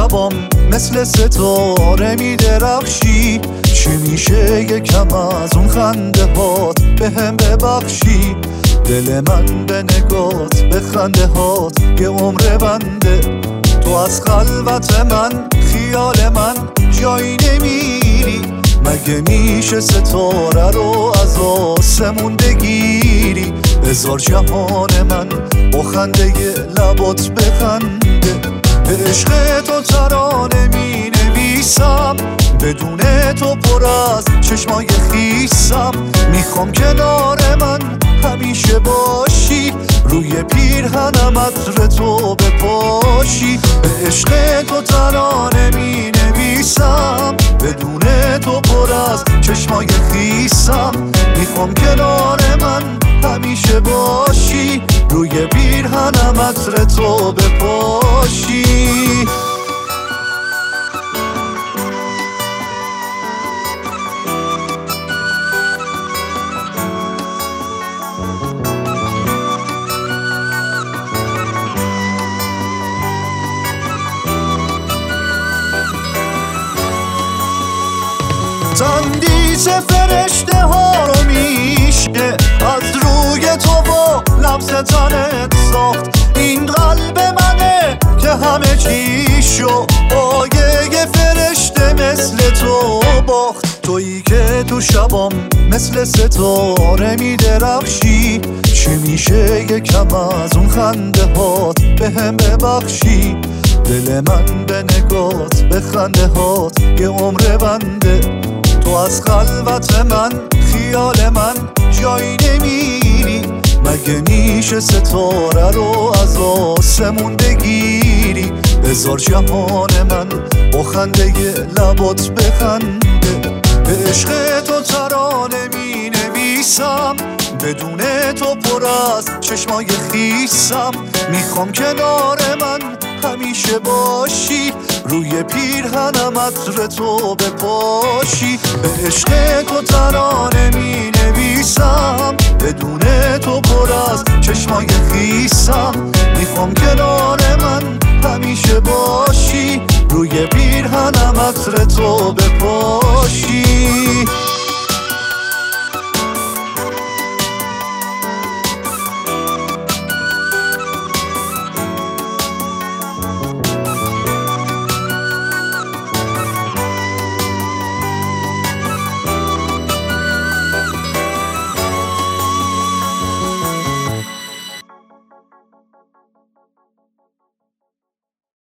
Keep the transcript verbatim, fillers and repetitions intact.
شبام مثل ستاره می درخشی. چی میشه یکم از اون خنده هات به هم ببخشی؟ دل من به نگات به خنده هات یه عمر بنده. تو از خلوت من خیال من جایی نمیری. مگه میشه ستاره رو از آسمون بگیری؟ بذار جهان من با خنده لبات بخنده. به عشق تو ترانه می نویسم، بدون تو پر از چشمای خیسم. میخوام کنار من همیشه باشی، روی پیرهنم عطر تو بپاشی. به عشق تو ترانه می نویسم، بدون تو پر از چشمای خیسم. میخوام کنار من همیشه باشی، روی پیرهنم عطر تو بپاشی. تندیس فرشته ها رو میشه از روی تو و لمس تنت ساخت. این قلب منه که همه چیشو با یه فرشته مثل تو باخت. تویی که تو شبام مثل ستاره می درخشی. چی میشه یکم از اون خنده هات به هم ببخشی؟ دل من به نگات به خنده هات یه عمر بنده. تو از خلوت من خیال من جایی نمیری. مگه میشه ستاره رو از آسمون بگیری؟ بذار جهان من با خنده لبات بخنده. به عشق تو ترانه می نویسم، بدون تو پر از چشمای خیسم. میخوام کنار من همیشه باشی، روی پیرهنم عطر تو بپاشی. به عشق تو ترانه می نویسم، بدون تو پر از چشمای خیسم. میخوام کنار من همیشه باشی، روی پیرهنم عطر تو بپاشی.